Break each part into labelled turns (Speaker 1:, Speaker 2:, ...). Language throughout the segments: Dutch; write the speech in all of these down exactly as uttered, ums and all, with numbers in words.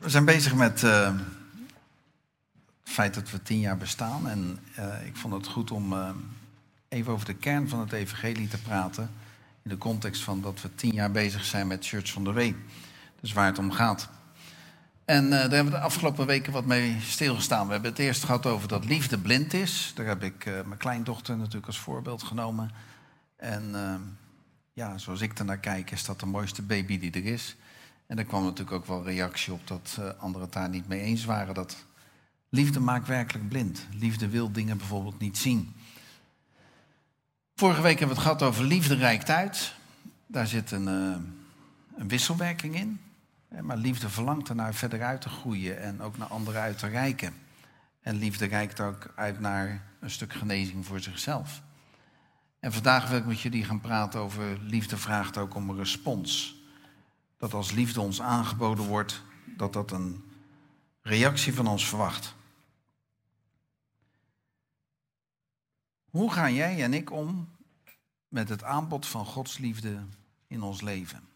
Speaker 1: We zijn bezig met uh, het feit dat we tien jaar bestaan. En uh, ik vond het goed om uh, even over de kern van het evangelie te praten. In de context van dat we tien jaar bezig zijn met Church on the Way. Dus waar het om gaat. En uh, daar hebben we de afgelopen weken wat mee stilgestaan. We hebben het eerst gehad over dat liefde blind is. Daar heb ik uh, mijn kleindochter natuurlijk als voorbeeld genomen. En uh, ja, zoals ik ernaar kijk, is dat de mooiste baby die er is. En er kwam natuurlijk ook wel reactie op dat uh, anderen het daar niet mee eens waren. Dat liefde maakt werkelijk blind. Liefde wil dingen bijvoorbeeld niet zien. Vorige week hebben we het gehad over liefde reikt uit. Daar zit een, uh, een wisselwerking in. Maar liefde verlangt ernaar verder uit te groeien en ook naar anderen uit te reiken. En liefde reikt ook uit naar een stuk genezing voor zichzelf. En vandaag wil ik met jullie gaan praten over liefde vraagt ook om een respons. Dat als liefde ons aangeboden wordt, dat dat een reactie van ons verwacht. Hoe gaan jij en ik om met het aanbod van Gods liefde in ons leven?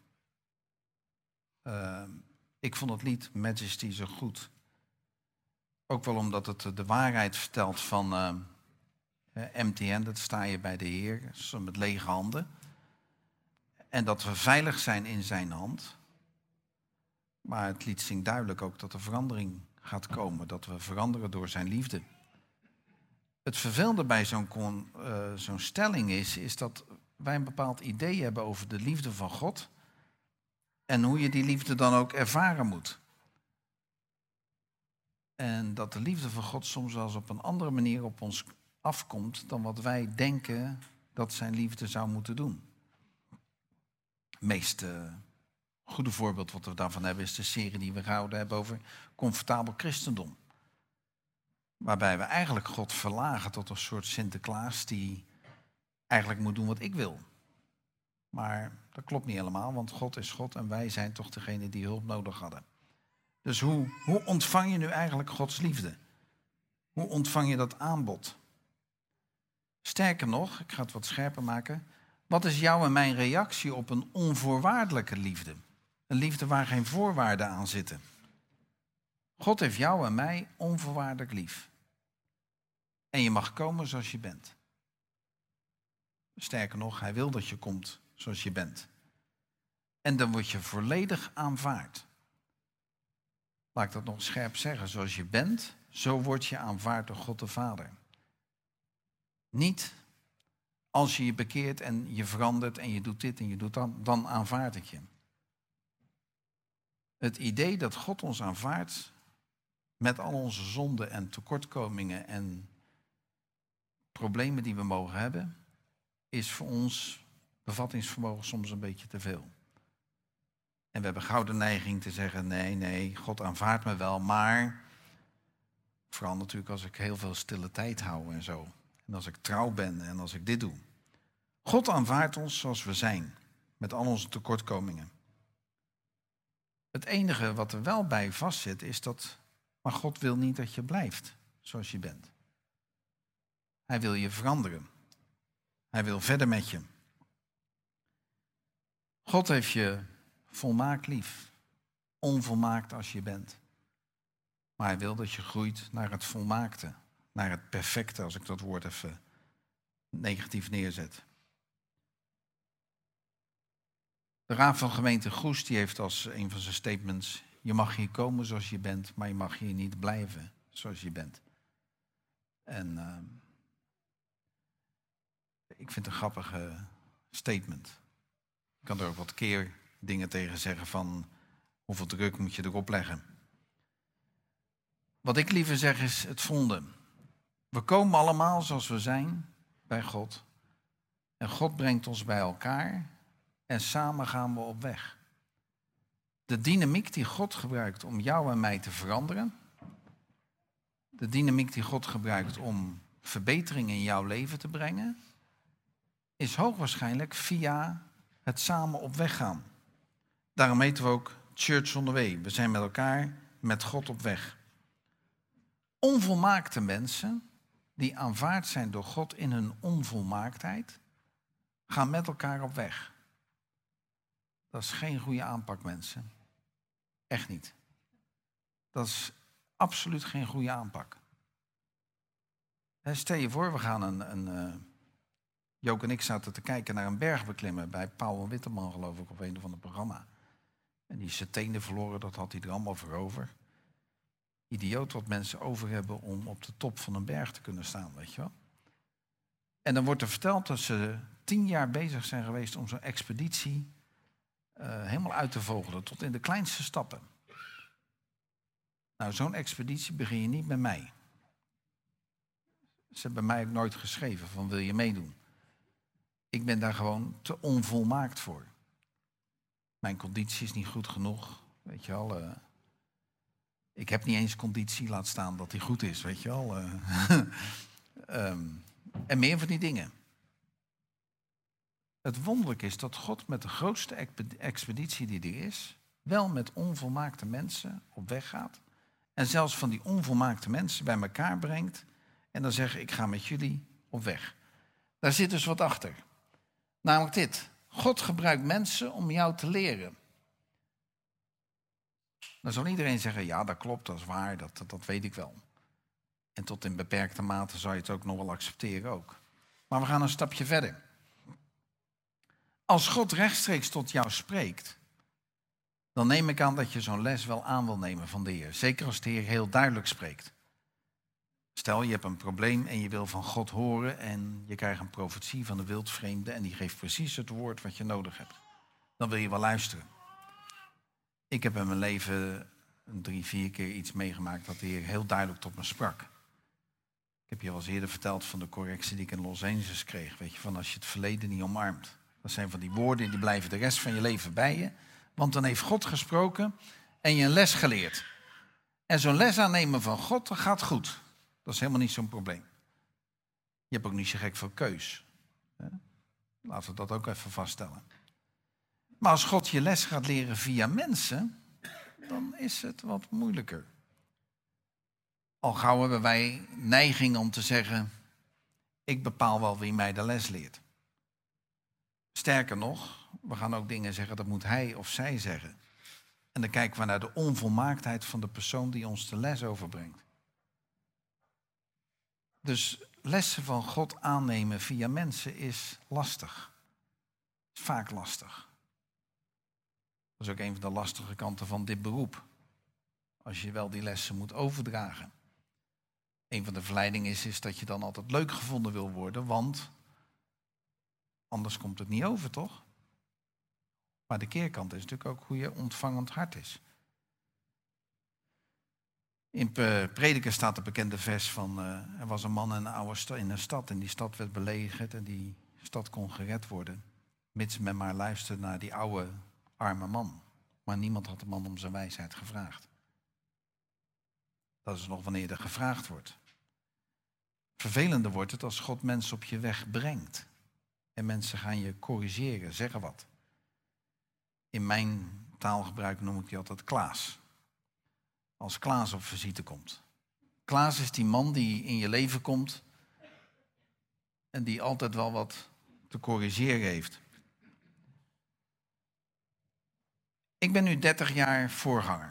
Speaker 1: Uh, ik vond het lied Majesty zo goed. Ook wel omdat het de waarheid vertelt van uh, empty-handed, sta je bij de Heer, zo met lege handen. En dat we veilig zijn in zijn hand. Maar het lied zingt duidelijk ook dat er verandering gaat komen. Dat we veranderen door zijn liefde. Het vervelende bij zo'n, con, uh, zo'n stelling is, is dat wij een bepaald idee hebben over de liefde van God. En hoe je die liefde dan ook ervaren moet. En dat de liefde van God soms wel eens op een andere manier op ons afkomt dan wat wij denken dat zijn liefde zou moeten doen. Het meest uh, goede voorbeeld wat we daarvan hebben is de serie die we gehouden hebben over comfortabel christendom. Waarbij we eigenlijk God verlagen tot een soort Sinterklaas die eigenlijk moet doen wat ik wil. Maar dat klopt niet helemaal, want God is God en wij zijn toch degene die hulp nodig hadden. Dus hoe, hoe ontvang je nu eigenlijk Gods liefde? Hoe ontvang je dat aanbod? Sterker nog, ik ga het wat scherper maken. Wat is jouw en mijn reactie op een onvoorwaardelijke liefde? Een liefde waar geen voorwaarden aan zitten. God heeft jou en mij onvoorwaardelijk lief. En je mag komen zoals je bent. Sterker nog, hij wil dat je komt zoals je bent. En dan word je volledig aanvaard. Laat ik dat nog scherp zeggen. Zoals je bent, zo word je aanvaard door God de Vader. Niet als je je bekeert en je verandert en je doet dit en je doet dat, dan aanvaard ik je. Het idee dat God ons aanvaardt met al onze zonden en tekortkomingen en problemen die we mogen hebben, is voor ons bevattingsvermogen soms een beetje te veel. En we hebben gauw de neiging te zeggen, nee, nee, God aanvaardt me wel, maar vooral natuurlijk als ik heel veel stille tijd hou en zo. En als ik trouw ben en als ik dit doe. God aanvaardt ons zoals we zijn, met al onze tekortkomingen. Het enige wat er wel bij vastzit is dat, maar God wil niet dat je blijft zoals je bent. Hij wil je veranderen. Hij wil verder met je. God heeft je volmaakt lief. Onvolmaakt als je bent. Maar hij wil dat je groeit naar het volmaakte. Naar het perfecte, als ik dat woord even negatief neerzet. De Raad van Gemeente Goes die heeft als een van zijn statements: je mag hier komen zoals je bent, maar je mag hier niet blijven zoals je bent. En uh, ik vind het een grappige statement. Ik kan er ook wat keer dingen tegen zeggen van hoeveel druk moet je erop leggen. Wat ik liever zeg is het volgende. We komen allemaal zoals we zijn bij God. En God brengt ons bij elkaar en samen gaan we op weg. De dynamiek die God gebruikt om jou en mij te veranderen. De dynamiek die God gebruikt om verbetering in jouw leven te brengen, is hoogwaarschijnlijk via het samen op weg gaan. Daarom heten we ook Church on the Way. We zijn met elkaar, met God op weg. Onvolmaakte mensen, die aanvaard zijn door God in hun onvolmaaktheid, gaan met elkaar op weg. Dat is geen goede aanpak, mensen. Echt niet. Dat is absoluut geen goede aanpak. He, stel je voor, we gaan een... een uh, Jook en ik zaten te kijken naar een berg beklimmen bij Pauw en Witteman, geloof ik, op een of ander programma. En die is zijn tenen verloren, dat had hij er allemaal voor over. Idioot wat mensen over hebben om op de top van een berg te kunnen staan, weet je wel. En dan wordt er verteld dat ze tien jaar bezig zijn geweest om zo'n expeditie uh, helemaal uit te vogelen, tot in de kleinste stappen. Nou, zo'n expeditie begin je niet met mij. Ze hebben mij ook nooit geschreven van wil je meedoen. Ik ben daar gewoon te onvolmaakt voor. Mijn conditie is niet goed genoeg, weet je wel. Uh, ik heb niet eens conditie, laat staan dat die goed is, weet je wel. Uh, um, en meer van die dingen. Het wonderlijk is dat God met de grootste expeditie die er is, wel met onvolmaakte mensen op weg gaat. En zelfs van die onvolmaakte mensen bij elkaar brengt. En dan zegt, ik ga met jullie op weg. Daar zit dus wat achter. Namelijk dit. God gebruikt mensen om jou te leren. Dan zal iedereen zeggen, ja dat klopt, dat is waar, dat, dat, dat weet ik wel. En tot in beperkte mate zou je het ook nog wel accepteren ook. Maar we gaan een stapje verder. Als God rechtstreeks tot jou spreekt, dan neem ik aan dat je zo'n les wel aan wil nemen van de Heer. Zeker als de Heer heel duidelijk spreekt. Stel, je hebt een probleem en je wil van God horen en je krijgt een profetie van de wildvreemde en die geeft precies het woord wat je nodig hebt. Dan wil je wel luisteren. Ik heb in mijn leven drie, vier keer iets meegemaakt dat de Heer heel duidelijk tot me sprak. Ik heb je al eens eerder verteld van de correctie die ik in Los Angeles kreeg. Weet je, van als je het verleden niet omarmt. Dat zijn van die woorden die blijven de rest van je leven bij je. Want dan heeft God gesproken en je een les geleerd. En zo'n les aannemen van God, dat gaat goed. Dat is helemaal niet zo'n probleem. Je hebt ook niet zo gek veel keus. Laten we dat ook even vaststellen. Maar als God je les gaat leren via mensen, dan is het wat moeilijker. Al gauw hebben wij neiging om te zeggen, ik bepaal wel wie mij de les leert. Sterker nog, we gaan ook dingen zeggen, dat moet hij of zij zeggen. En dan kijken we naar de onvolmaaktheid van de persoon die ons de les overbrengt. Dus lessen van God aannemen via mensen is lastig. Is vaak lastig. Dat is ook een van de lastige kanten van dit beroep. Als je wel die lessen moet overdragen. Een van de verleidingen is, is dat je dan altijd leuk gevonden wil worden, want anders komt het niet over, toch? Maar de keerkant is natuurlijk ook hoe je ontvangend hart is. In Prediker staat het bekende vers van, uh, er was een man in een, oude sta- in een stad en die stad werd belegerd en die stad kon gered worden. Mits men maar luisterde naar die oude, arme man. Maar niemand had de man om zijn wijsheid gevraagd. Dat is nog wanneer er gevraagd wordt. Vervelender wordt het als God mensen op je weg brengt. En mensen gaan je corrigeren, zeggen wat. In mijn taalgebruik noem ik die altijd Klaas. Als Klaas op visite komt. Klaas is die man die in je leven komt en die altijd wel wat te corrigeren heeft. Ik ben nu dertig jaar voorganger.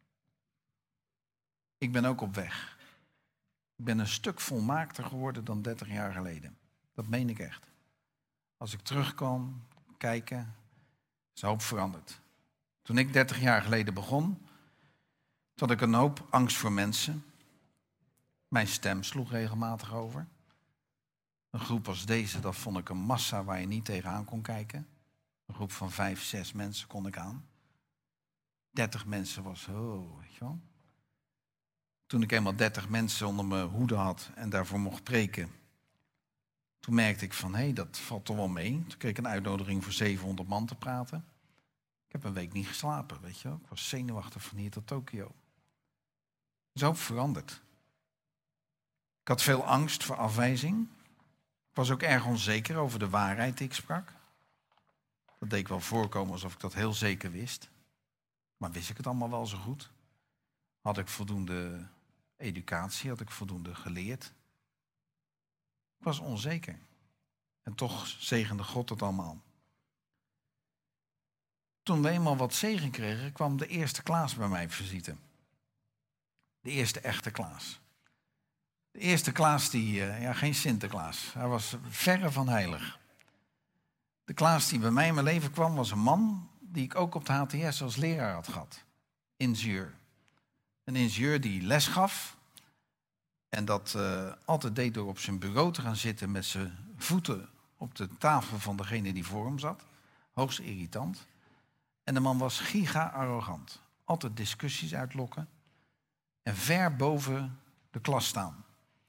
Speaker 1: Ik ben ook op weg. Ik ben een stuk volmaakter geworden dan dertig jaar geleden. Dat meen ik echt. Als ik terugkom, kijken, is een hoop veranderd. Toen ik dertig jaar geleden begon, had ik een hoop angst voor mensen. Mijn stem sloeg regelmatig over. Een groep als deze, dat vond ik een massa waar je niet tegenaan kon kijken. Een groep van vijf, zes mensen kon ik aan. dertig mensen was, oh, weet je wel. Toen ik eenmaal dertig mensen onder mijn hoede had en daarvoor mocht preken, toen merkte ik van, hé, hey, dat valt toch wel mee. Toen kreeg ik een uitnodiging voor zevenhonderd man te praten. Ik heb een week niet geslapen, weet je wel. Ik was zenuwachtig van hier tot Tokio. Het is ook veranderd. Ik had veel angst voor afwijzing. Ik was ook erg onzeker over de waarheid die ik sprak. Dat deed ik wel voorkomen alsof ik dat heel zeker wist. Maar wist ik het allemaal wel zo goed? Had ik voldoende educatie? Had ik voldoende geleerd? Ik was onzeker. En toch zegende God het allemaal. Toen we eenmaal wat zegen kregen, kwam de eerste Klaas bij mij visite. De eerste echte Klaas. De eerste Klaas die, uh, ja, geen Sinterklaas. Hij was verre van heilig. De Klaas die bij mij in mijn leven kwam was een man die ik ook op de H T S als leraar had gehad. Ingenieur. Een ingenieur die les gaf. En dat uh, altijd deed door op zijn bureau te gaan zitten met zijn voeten op de tafel van degene die voor hem zat. Hoogst irritant. En de man was giga-arrogant. Altijd discussies uitlokken. En ver boven de klas staan.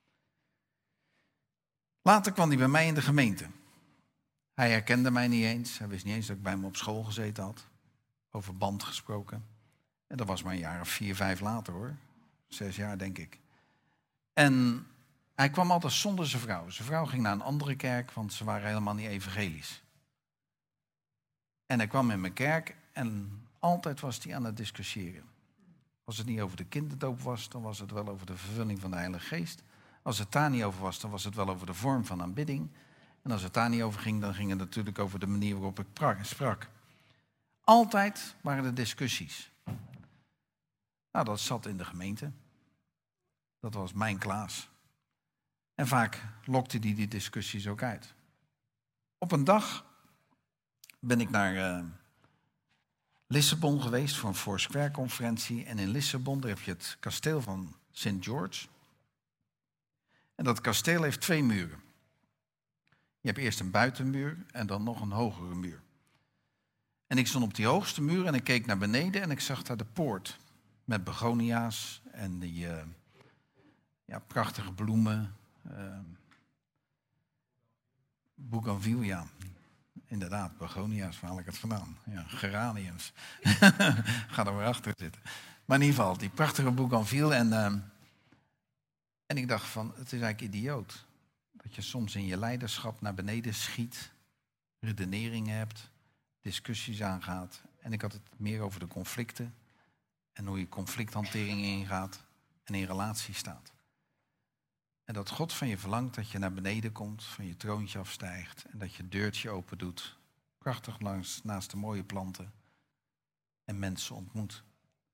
Speaker 1: Later kwam hij bij mij in de gemeente. Hij herkende mij niet eens. Hij wist niet eens dat ik bij hem op school gezeten had. Over band gesproken. En dat was maar een jaar of vier, vijf later hoor. Zes jaar denk ik. En hij kwam altijd zonder zijn vrouw. Zijn vrouw ging naar een andere kerk, want ze waren helemaal niet evangelisch. En hij kwam in mijn kerk en altijd was hij aan het discussiëren. Als het niet over de kinderdoop was, dan was het wel over de vervulling van de Heilige Geest. Als het daar niet over was, dan was het wel over de vorm van aanbidding. En als het daar niet over ging, dan ging het natuurlijk over de manier waarop ik sprak. Altijd waren er discussies. Nou, dat zat in de gemeente. Dat was mijn Klaas. En vaak lokte hij die discussies ook uit. Op een dag ben ik naar uh, Lissabon geweest voor een Foursquare-conferentie. En in Lissabon daar heb je het kasteel van Saint George. En dat kasteel heeft twee muren. Je hebt eerst een buitenmuur en dan nog een hogere muur. En ik stond op die hoogste muur en ik keek naar beneden en ik zag daar de poort. Met begonia's en die uh, ja, prachtige bloemen. Uh, Bougainvillea. Inderdaad, begonia's, waar haal ik het vandaan? Ja, geraniums. Ga er maar achter zitten. Maar in ieder geval, die prachtige bougainville. En, uh, en ik dacht van, het is eigenlijk idioot. Dat je soms in je leiderschap naar beneden schiet. Redeneringen hebt. Discussies aangaat. En ik had het meer over de conflicten. En hoe je conflicthantering ingaat. En in relatie staat. En dat God van je verlangt dat je naar beneden komt, van je troontje afstijgt en dat je deurtje open doet, prachtig langs naast de mooie planten en mensen ontmoet.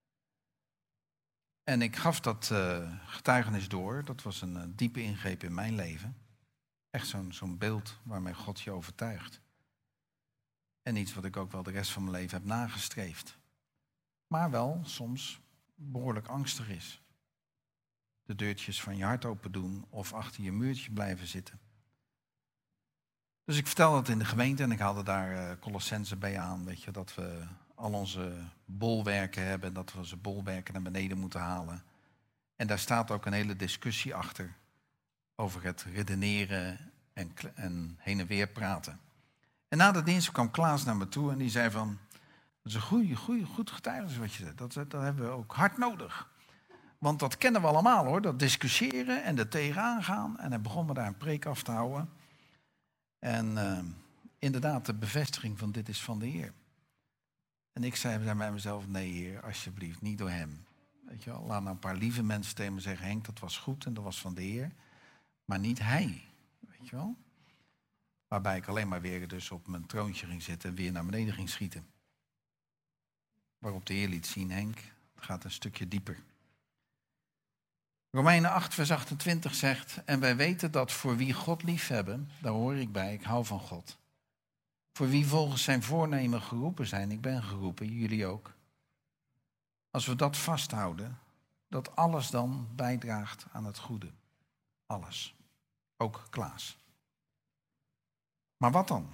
Speaker 1: En ik gaf dat uh, getuigenis door, dat was een uh, diepe ingreep in mijn leven. Echt zo'n, zo'n beeld waarmee God je overtuigt. En iets wat ik ook wel de rest van mijn leven heb nagestreefd. Maar wel soms behoorlijk angstig is. De deurtjes van je hart open doen of achter je muurtje blijven zitten. Dus ik vertelde dat in de gemeente en ik haalde daar uh, Colossense bij aan. Weet je, dat we al onze bolwerken hebben, dat we onze bolwerken naar beneden moeten halen. En daar staat ook een hele discussie achter over het redeneren en, en heen en weer praten. En na de dienst kwam Klaas naar me toe en die zei van, dat is een goeie, goeie, goed getuigenis wat je zegt. Dat, dat hebben we ook hard nodig. Want dat kennen we allemaal hoor, dat discussiëren en er tegenaan gaan. En hij begon me daar een preek af te houden. En uh, inderdaad, de bevestiging van dit is van de Heer. En ik zei bij mezelf, nee Heer, alsjeblieft, niet door hem. Weet je wel, laat nou een paar lieve mensen tegen me zeggen, Henk, dat was goed en dat was van de Heer. Maar niet hij, weet je wel. Waarbij ik alleen maar weer dus op mijn troontje ging zitten en weer naar beneden ging schieten. Waarop de Heer liet zien, Henk, het gaat een stukje dieper. Romeinen acht vers achtentwintig zegt, en wij weten dat voor wie God liefhebben, daar hoor ik bij, ik hou van God. Voor wie volgens zijn voornemen geroepen zijn, ik ben geroepen, jullie ook. Als we dat vasthouden, dat alles dan bijdraagt aan het goede. Alles. Ook Klaas. Maar wat dan?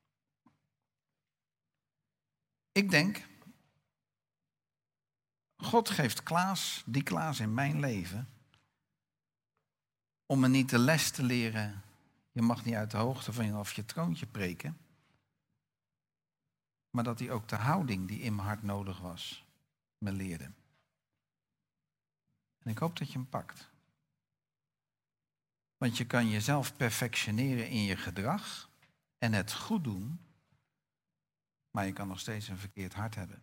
Speaker 1: Ik denk, God geeft Klaas, die Klaas in mijn leven, om me niet de les te leren, je mag niet uit de hoogte van je of je troontje preken, maar dat hij ook de houding die in mijn hart nodig was, me leerde. En ik hoop dat je hem pakt. Want je kan jezelf perfectioneren in je gedrag en het goed doen, maar je kan nog steeds een verkeerd hart hebben.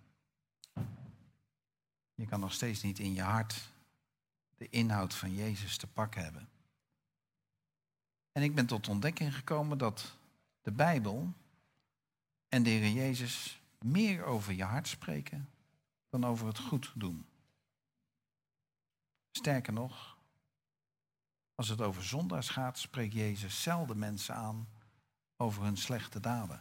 Speaker 1: Je kan nog steeds niet in je hart de inhoud van Jezus te pakken hebben. En ik ben tot ontdekking gekomen dat de Bijbel en de Heer Jezus meer over je hart spreken dan over het goed doen. Sterker nog, als het over zondaars gaat, spreekt Jezus zelden mensen aan over hun slechte daden.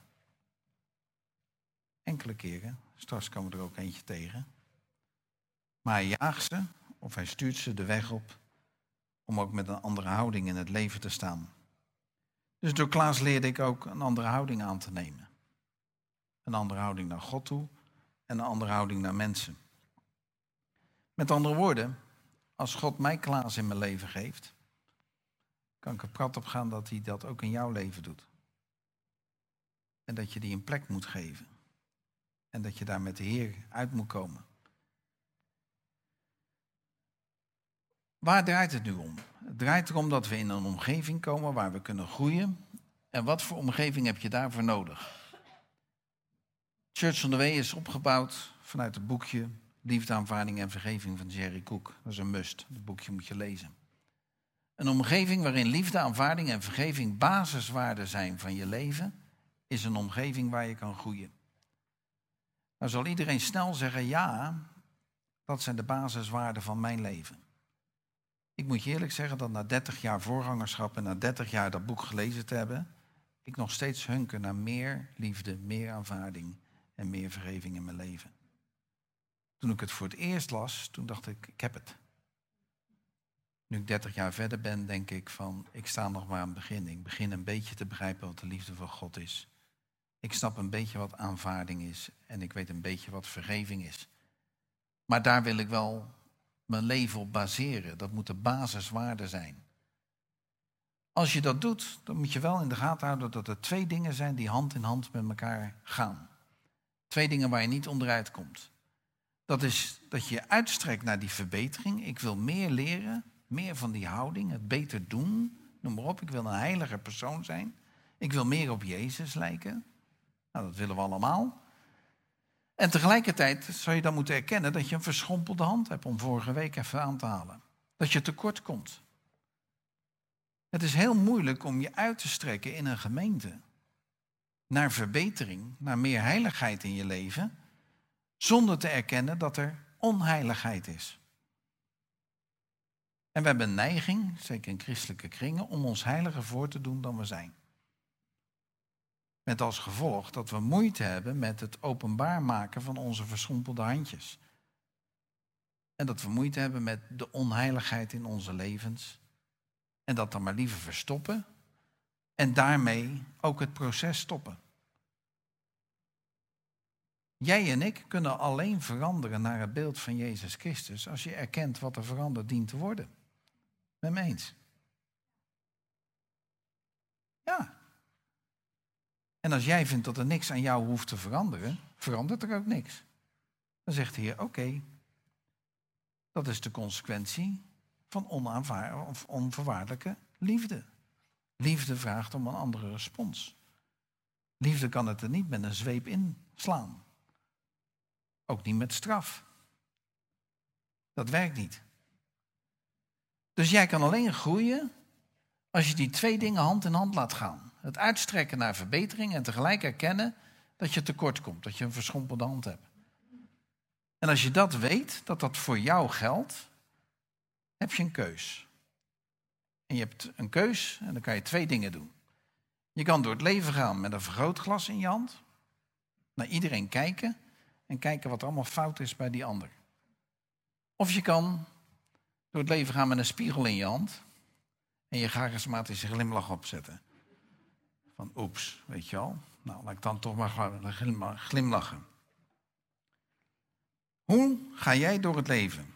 Speaker 1: Enkele keren, straks komen we er ook eentje tegen. Maar hij jaagt ze of hij stuurt ze de weg op om ook met een andere houding in het leven te staan. Dus door Klaas leerde ik ook een andere houding aan te nemen. Een andere houding naar God toe en een andere houding naar mensen. Met andere woorden, als God mij Klaas in mijn leven geeft, kan ik er prat op gaan dat hij dat ook in jouw leven doet. En dat je die een plek moet geven. En dat je daar met de Heer uit moet komen. Waar draait het nu om? Het draait erom dat we in een omgeving komen waar we kunnen groeien. En wat voor omgeving heb je daarvoor nodig? Church on the Way is opgebouwd vanuit het boekje Liefde, Aanvaarding en Vergeving van Jerry Cook. Dat is een must, dat boekje moet je lezen. Een omgeving waarin liefde, aanvaarding en vergeving basiswaarden zijn van je leven, is een omgeving waar je kan groeien. Nou zal iedereen snel zeggen, ja, dat zijn de basiswaarden van mijn leven. Ik moet je eerlijk zeggen dat na dertig jaar voorgangerschap en na dertig jaar dat boek gelezen te hebben, ik nog steeds hunker naar meer liefde, meer aanvaarding en meer vergeving in mijn leven. Toen ik het voor het eerst las, toen dacht ik, ik heb het. Nu ik dertig jaar verder ben, denk ik van, ik sta nog maar aan het begin. Ik begin een beetje te begrijpen wat de liefde van God is. Ik snap een beetje wat aanvaarding is en ik weet een beetje wat vergeving is. Maar daar wil ik wel mijn leven op baseren. Dat moet de basiswaarde zijn. Als je dat doet, dan moet je wel in de gaten houden dat er twee dingen zijn die hand in hand met elkaar gaan. Twee dingen waar je niet onderuit komt. Dat is dat je je uitstrekt naar die verbetering. Ik wil meer leren, meer van die houding, het beter doen. Noem maar op, ik wil een heiliger persoon zijn. Ik wil meer op Jezus lijken. Nou, dat willen we allemaal. En tegelijkertijd zou je dan moeten erkennen dat je een verschrompelde hand hebt, om vorige week even aan te halen. Dat je tekort komt. Het is heel moeilijk om je uit te strekken in een gemeente naar verbetering, naar meer heiligheid in je leven, zonder te erkennen dat er onheiligheid is. En we hebben een neiging, zeker in christelijke kringen, om ons heiliger voor te doen dan we zijn. Met als gevolg dat we moeite hebben met het openbaar maken van onze verschrompelde handjes. En dat we moeite hebben met de onheiligheid in onze levens. En dat dan maar liever verstoppen. En daarmee ook het proces stoppen. Jij en ik kunnen alleen veranderen naar het beeld van Jezus Christus als je erkent wat er veranderd dient te worden. Met me eens? Ja. En als jij vindt dat er niks aan jou hoeft te veranderen, verandert er ook niks. Dan zegt de Heer, oké, okay, dat is de consequentie van onaanvaar- of onvoorwaardelijke liefde. Liefde vraagt om een andere respons. Liefde kan het er niet met een zweep inslaan. Ook niet met straf. Dat werkt niet. Dus jij kan alleen groeien als je die twee dingen hand in hand laat gaan. Het uitstrekken naar verbetering en tegelijk erkennen dat je tekort komt, dat je een verschrompelde hand hebt. En als je dat weet, dat dat voor jou geldt, heb je een keus. En je hebt een keus en dan kan je twee dingen doen. Je kan door het leven gaan met een vergrootglas in je hand, naar iedereen kijken en kijken wat er allemaal fout is bij die ander. Of je kan door het leven gaan met een spiegel in je hand en je charismatische glimlach opzetten. Van oeps, weet je wel. Nou, laat ik dan toch maar glimlachen. Hoe ga jij door het leven?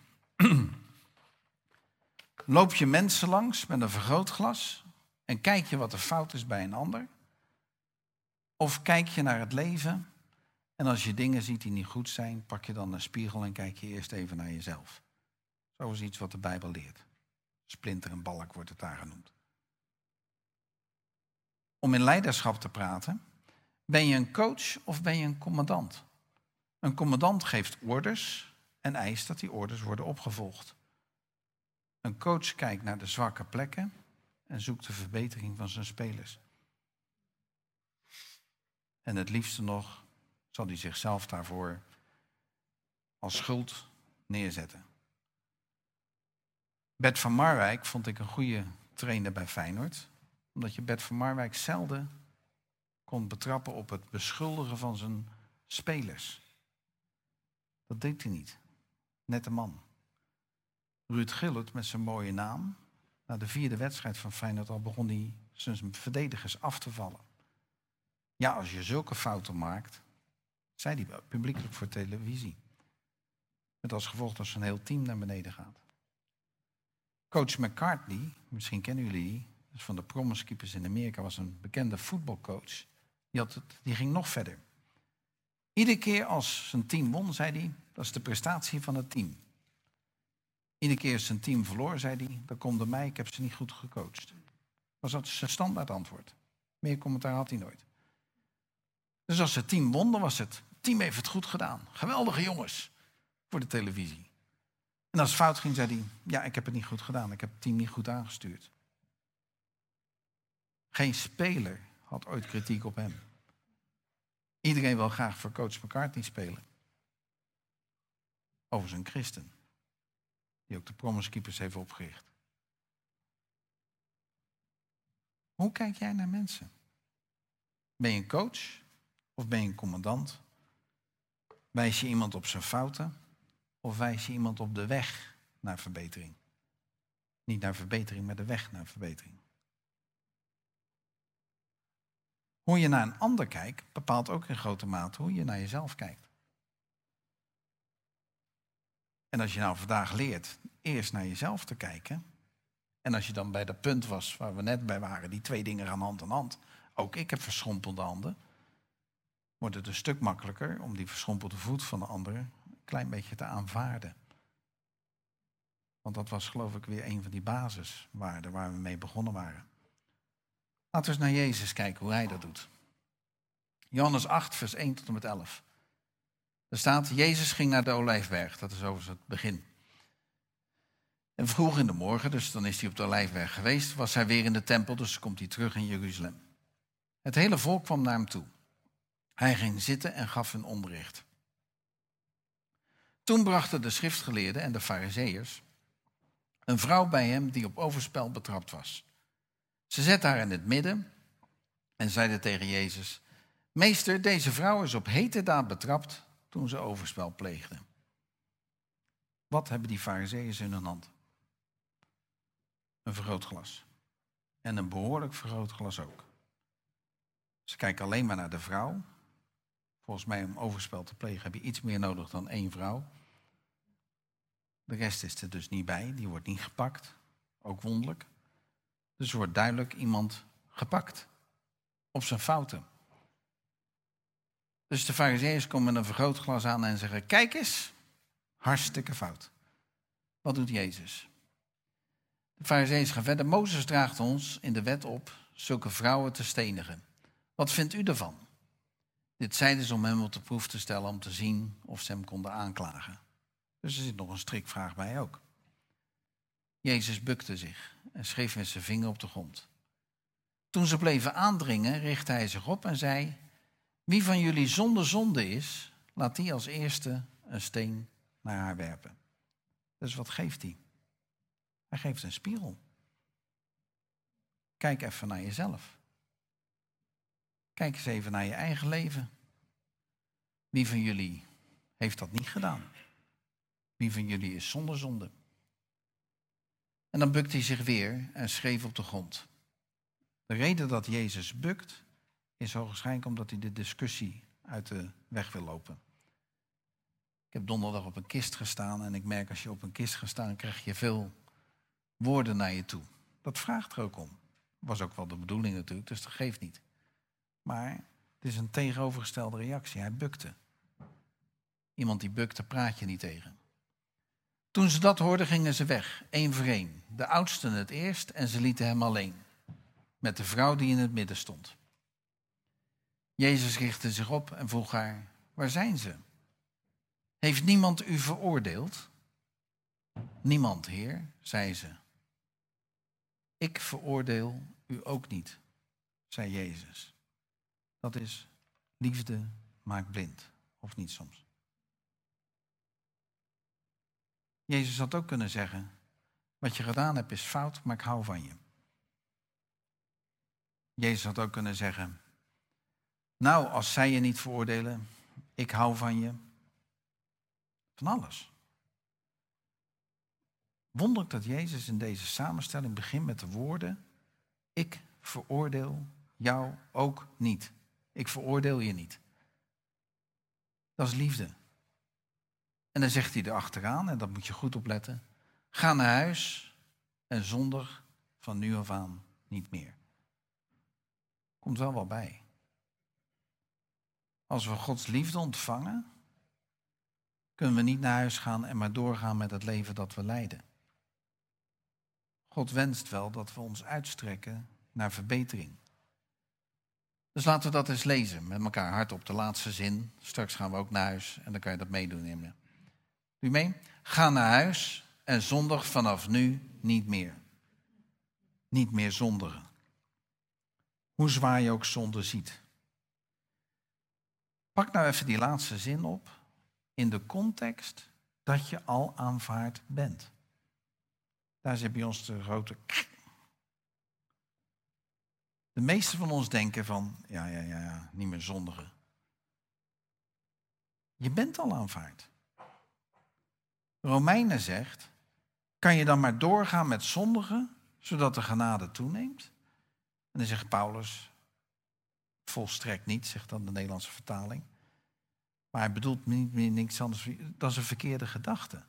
Speaker 1: Loop je mensen langs met een vergrootglas en kijk je wat er fout is bij een ander? Of kijk je naar het leven en als je dingen ziet die niet goed zijn, pak je dan een spiegel en kijk je eerst even naar jezelf? Zo is iets wat de Bijbel leert. Splinter en balk wordt het daar genoemd. Om in leiderschap te praten, ben je een coach of ben je een commandant? Een commandant geeft orders en eist dat die orders worden opgevolgd. Een coach kijkt naar de zwakke plekken en zoekt de verbetering van zijn spelers. En het liefste nog zal hij zichzelf daarvoor als schuld neerzetten. Bert van Marwijk vond ik een goede trainer bij Feyenoord. Omdat je Bert van Marwijk zelden kon betrappen op het beschuldigen van zijn spelers. Dat deed hij niet. Nette man. Ruud Gullit met zijn mooie naam. Na de vierde wedstrijd van Feyenoord al begon hij zijn verdedigers af te vallen. Ja, als je zulke fouten maakt, zei hij publiekelijk voor televisie. Met als gevolg dat zijn heel team naar beneden gaat. Coach McCartney, misschien kennen jullie die, dus van de Promise Keepers in Amerika, was een bekende voetbalcoach. Die, had het, die ging nog verder. Iedere keer als zijn team won, zei hij, dat is de prestatie van het team. Iedere keer als zijn team verloor, zei hij, dat komt door mij, ik heb ze niet goed gecoacht. Was dat zijn standaard antwoord. Meer commentaar had hij nooit. Dus als het team won, dan was het, het team heeft het goed gedaan. Geweldige jongens, voor de televisie. En als het fout ging, zei hij, ja, ik heb het niet goed gedaan. Ik heb het team niet goed aangestuurd. Geen speler had ooit kritiek op hem. Iedereen wil graag voor coach McCartney spelen. Overigens een christen. Die ook de Promise Keepers heeft opgericht. Hoe kijk jij naar mensen? Ben je een coach of ben je een commandant? Wijs je iemand op zijn fouten? Of wijs je iemand op de weg naar verbetering? Niet naar verbetering, maar de weg naar verbetering. Hoe je naar een ander kijkt, bepaalt ook in grote mate hoe je naar jezelf kijkt. En als je nou vandaag leert eerst naar jezelf te kijken, en als je dan bij dat punt was waar we net bij waren, die twee dingen gaan hand in hand, ook ik heb verschrompelde handen, wordt het een stuk makkelijker om die verschrompelde voet van de ander een klein beetje te aanvaarden. Want dat was geloof ik weer een van die basiswaarden waar we mee begonnen waren. Laten we eens naar Jezus kijken, hoe hij dat doet. Johannes acht, vers één tot en met elf. Er staat, Jezus ging naar de Olijfberg, dat is overigens het begin. En vroeg in de morgen, dus dan is hij op de Olijfberg geweest, was hij weer in de tempel, dus komt hij terug in Jeruzalem. Het hele volk kwam naar hem toe. Hij ging zitten en gaf hun onderricht. Toen brachten de schriftgeleerden en de farizeeërs een vrouw bij hem die op overspel betrapt was. Ze zette haar in het midden en zeiden tegen Jezus, meester, deze vrouw is op heterdaad betrapt toen ze overspel pleegde. Wat hebben die farizeeërs in hun hand? Een vergrootglas. En een behoorlijk vergrootglas ook. Ze kijken alleen maar naar de vrouw. Volgens mij om overspel te plegen heb je iets meer nodig dan één vrouw. De rest is er dus niet bij, die wordt niet gepakt. Ook wonderlijk. Dus er wordt duidelijk iemand gepakt. Op zijn fouten. Dus de farizeeërs komen met een vergrootglas aan en zeggen, kijk eens, hartstikke fout. Wat doet Jezus? De farizeeërs gaan verder. Mozes draagt ons in de wet op zulke vrouwen te stenigen. Wat vindt u ervan? Dit zeiden ze om hem op de proef te stellen om te zien of ze hem konden aanklagen. Dus er zit nog een strikvraag bij ook. Jezus bukte zich en schreef met zijn vinger op de grond. Toen ze bleven aandringen, richtte hij zich op en zei, wie van jullie zonder zonde is, laat die als eerste een steen naar haar werpen. Dus wat geeft hij? Hij geeft een spiegel. Kijk even naar jezelf. Kijk eens even naar je eigen leven. Wie van jullie heeft dat niet gedaan? Wie van jullie is zonder zonde? En dan bukt hij zich weer en schreef op de grond. De reden dat Jezus bukt, is hoogstwaarschijnlijk omdat hij de discussie uit de weg wil lopen. Ik heb donderdag op een kist gestaan en ik merk als je op een kist gaat staan, krijg je veel woorden naar je toe. Dat vraagt er ook om. Was ook wel de bedoeling natuurlijk, dus dat geeft niet. Maar het is een tegenovergestelde reactie. Hij bukte. Iemand die bukte, praat je niet tegen. Toen ze dat hoorden, gingen ze weg, één voor één. De oudsten het eerst en ze lieten hem alleen. Met de vrouw die in het midden stond. Jezus richtte zich op en vroeg haar, waar zijn ze? Heeft niemand u veroordeeld? Niemand, Heer, zei ze. Ik veroordeel u ook niet, zei Jezus. Dat is, liefde maakt blind, of niet soms. Jezus had ook kunnen zeggen, Wat je gedaan hebt is fout, maar ik hou van je. Jezus had ook kunnen zeggen, nou, als zij je niet veroordelen, ik hou van je. Van alles. Wonderlijk dat Jezus in deze samenstelling begint met de woorden, ik veroordeel jou ook niet. Ik veroordeel je niet. Dat is liefde. En dan zegt hij erachteraan, en dat moet je goed opletten, ga naar huis en zondig van nu af aan niet meer. Komt wel wel bij. Als we Gods liefde ontvangen, kunnen we niet naar huis gaan en maar doorgaan met het leven dat we leiden. God wenst wel dat we ons uitstrekken naar verbetering. Dus laten we dat eens lezen met elkaar hardop, de laatste zin. Straks gaan we ook naar huis en dan kan je dat meedoen. Doe je mee? Ga naar huis en zondig vanaf nu niet meer. Niet meer zondigen. Hoe zwaar je ook zonde ziet. Pak nou even die laatste zin op in de context dat je al aanvaard bent. Daar zit bij ons de grote... De meesten van ons denken van, ja, ja, ja, ja, niet meer zondigen. Je bent al aanvaard. Romeinen zegt, kan je dan maar doorgaan met zondigen, zodat de genade toeneemt? En dan zegt Paulus, volstrekt niet, zegt dan de Nederlandse vertaling. Maar hij bedoelt niet meer niks anders. Dat is een verkeerde gedachte.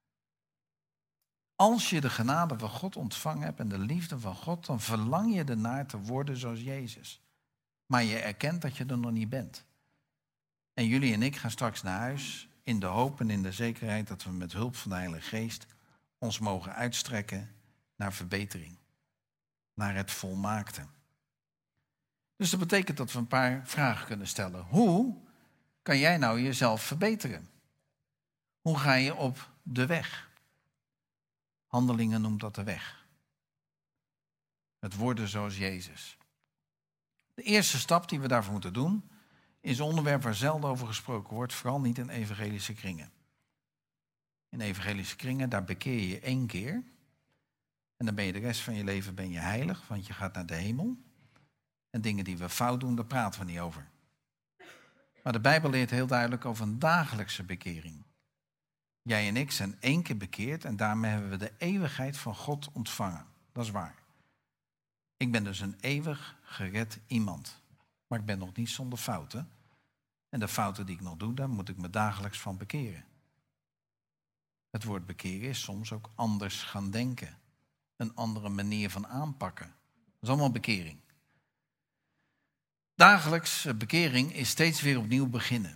Speaker 1: Als je de genade van God ontvangen hebt en de liefde van God, dan verlang je ernaar te worden zoals Jezus. Maar je erkent dat je er nog niet bent. En jullie en ik gaan straks naar huis in de hoop en in de zekerheid dat we met hulp van de Heilige Geest ons mogen uitstrekken naar verbetering. Naar het volmaakte. Dus dat betekent dat we een paar vragen kunnen stellen. Hoe kan jij nou jezelf verbeteren? Hoe ga je op de weg? Handelingen noemt dat de weg. Het worden zoals Jezus. De eerste stap die we daarvoor moeten doen, is een onderwerp waar zelden over gesproken wordt, vooral niet in evangelische kringen. In evangelische kringen, daar bekeer je je één keer. En dan ben je de rest van je leven ben je heilig, want je gaat naar de hemel. En dingen die we fout doen, daar praten we niet over. Maar de Bijbel leert heel duidelijk over een dagelijkse bekering. Jij en ik zijn één keer bekeerd en daarmee hebben we de eeuwigheid van God ontvangen. Dat is waar. Ik ben dus een eeuwig gered iemand. Maar ik ben nog niet zonder fouten. En de fouten die ik nog doe, daar moet ik me dagelijks van bekeren. Het woord bekeren is soms ook anders gaan denken. Een andere manier van aanpakken. Dat is allemaal bekering. Dagelijks bekering is steeds weer opnieuw beginnen.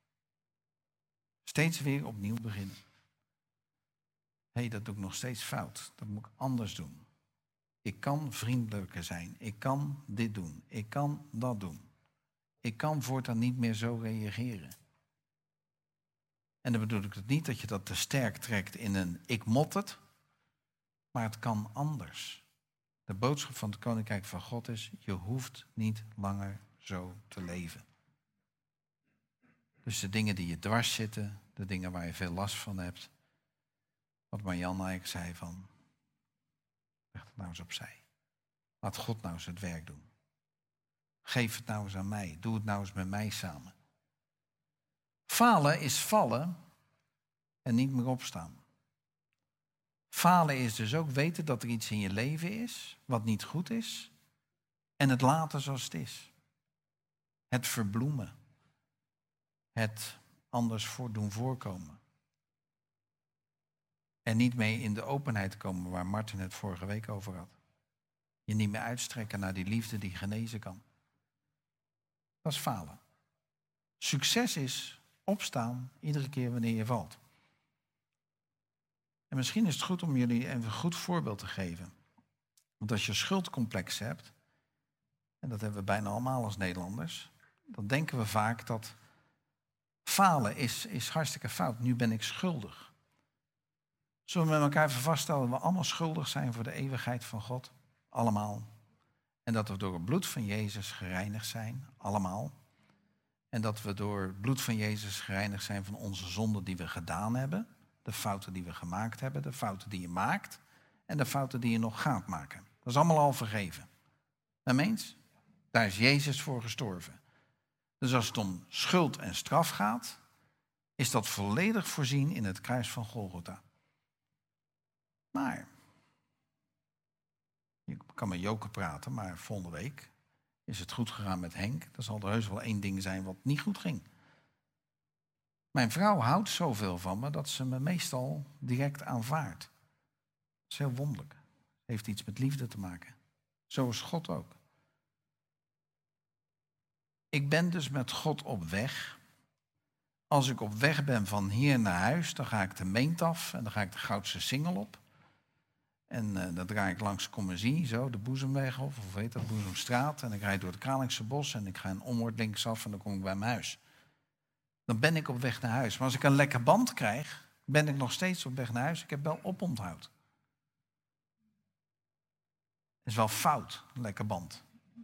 Speaker 1: Steeds weer opnieuw beginnen. Hé, hey, dat doe ik nog steeds fout. Dat moet ik anders doen. Ik kan vriendelijker zijn. Ik kan dit doen. Ik kan dat doen. Ik kan voortaan niet meer zo reageren. En dan bedoel ik het niet dat je dat te sterk trekt in een ik mot het. Maar het kan anders. De boodschap van het Koninkrijk van God is, je hoeft niet langer zo te leven. Dus de dingen die je dwars zitten, de dingen waar je veel last van hebt. Wat Marianne eigenlijk zei van, leg het nou eens opzij. Laat God nou eens het werk doen. Geef het nou eens aan mij. Doe het nou eens met mij samen. Falen is vallen en niet meer opstaan. Falen is dus ook weten dat er iets in je leven is wat niet goed is en het laten zoals het is. Het verbloemen. Het anders voor doen voorkomen. En niet mee in de openheid komen waar Martin het vorige week over had. Je niet meer uitstrekken naar die liefde die genezen kan. Dat is falen. Succes is opstaan iedere keer wanneer je valt. En misschien is het goed om jullie even een goed voorbeeld te geven. Want als je schuldcomplex hebt, en dat hebben we bijna allemaal als Nederlanders, dan denken we vaak dat falen is, is hartstikke fout. Nu ben ik schuldig. Zullen we met elkaar even vaststellen dat we allemaal schuldig zijn voor de eeuwigheid van God? Allemaal. En dat we door het bloed van Jezus gereinigd zijn? Allemaal. En dat we door het bloed van Jezus gereinigd zijn van onze zonden die we gedaan hebben. De fouten die we gemaakt hebben, de fouten die je maakt. en de fouten die je nog gaat maken. Dat is allemaal al vergeven. En meens? Daar is Jezus voor gestorven. Dus als het om schuld en straf gaat, is dat volledig voorzien in het kruis van Golgotha. Maar, ik kan met Joke praten, maar volgende week is het goed gegaan met Henk. Er zal er heus wel één ding zijn wat niet goed ging. Mijn vrouw houdt zoveel van me dat ze me meestal direct aanvaardt. Dat is heel wonderlijk. Het heeft iets met liefde te maken. Zo is God ook. Ik ben dus met God op weg. Als ik op weg ben van hier naar huis, dan ga ik de Meent af en dan ga ik de Goudse Singel op. En uh, dan draai ik langs Commercie, zo, de Boezemweg of, of weet dat, Boezemstraat. En ik rijd door het Kralingse Bos en ik ga een omwoord linksaf en dan kom ik bij mijn huis. Dan ben ik op weg naar huis. Maar als ik een lekker band krijg, ben ik nog steeds op weg naar huis. Ik heb wel oponthoud. Het is wel fout, een lekker band.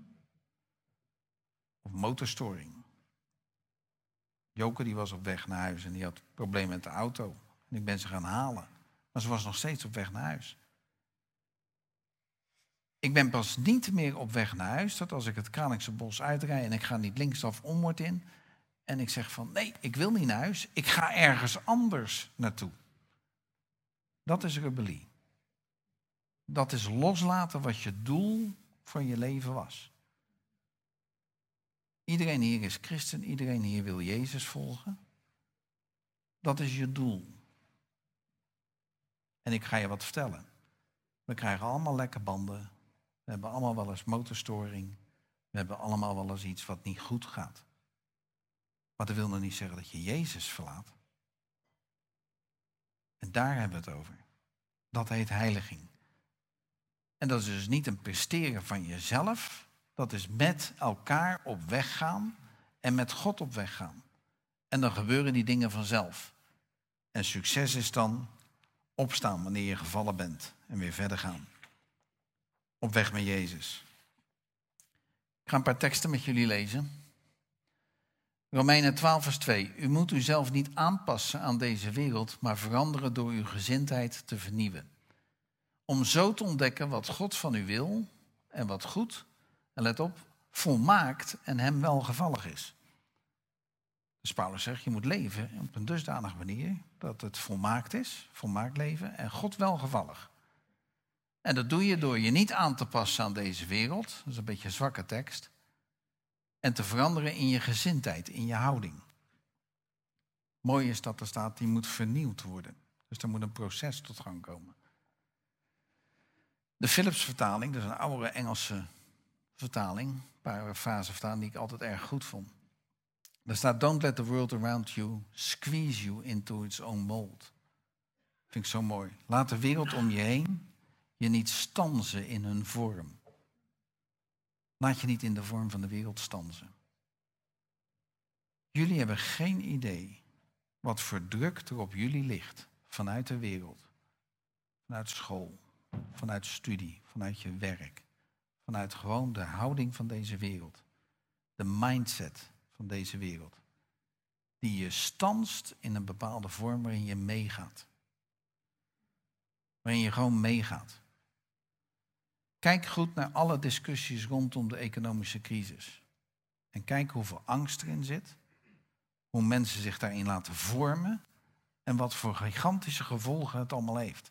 Speaker 1: Of motorstoring. Joke die was op weg naar huis en die had problemen met de auto. En ik ben ze gaan halen. Maar ze was nog steeds op weg naar huis. Ik ben pas niet meer op weg naar huis dat als ik het Kralingse Bos uitrijd en ik ga niet linksaf omwoord in. En ik zeg van nee, ik wil niet naar huis. Ik ga ergens anders naartoe. Dat is rebellie. Dat is loslaten wat je doel van je leven was. Iedereen hier is christen, iedereen hier wil Jezus volgen. Dat is je doel. En ik ga je wat vertellen. We krijgen allemaal lekke banden. We hebben allemaal wel eens motorstoring. We hebben allemaal wel eens iets wat niet goed gaat. Maar dat wil nog niet zeggen dat je Jezus verlaat. En daar hebben we het over. Dat heet heiliging. En dat is dus niet een presteren van jezelf. Dat is met elkaar op weg gaan en met God op weg gaan. En dan gebeuren die dingen vanzelf. En succes is dan opstaan wanneer je gevallen bent en weer verder gaan. Op weg met Jezus. Ik ga een paar teksten met jullie lezen. Romeinen twaalf vers twee. U moet uzelf niet aanpassen aan deze wereld, maar veranderen door uw gezindheid te vernieuwen. Om zo te ontdekken wat God van u wil en wat goed, en let op, volmaakt en hem welgevallig is. Dus Paulus zegt, je moet leven op een dusdanige manier dat het volmaakt is, volmaakt leven en God welgevallig. En dat doe je door je niet aan te passen aan deze wereld, dat is een beetje een zwakke tekst, en te veranderen in je gezindheid, in je houding. Mooi is dat er staat, die moet vernieuwd worden. Dus er moet een proces tot gang komen. De Philips-vertaling, dat is een oude Engelse vertaling, paraphrasevertaling die ik altijd erg goed vond. Daar staat, don't let the world around you squeeze you into its own mold. Vind ik zo mooi. Laat de wereld om je heen je niet stanzen in hun vorm. Laat je niet in de vorm van de wereld stanzen. Jullie hebben geen idee wat voor druk er op jullie ligt vanuit de wereld. Vanuit school, vanuit studie, vanuit je werk. Vanuit gewoon de houding van deze wereld. De mindset van deze wereld. Die je stanst in een bepaalde vorm waarin je meegaat. Waarin je gewoon meegaat. Kijk goed naar alle discussies rondom de economische crisis. En kijk hoeveel angst erin zit. Hoe mensen zich daarin laten vormen. En wat voor gigantische gevolgen het allemaal heeft.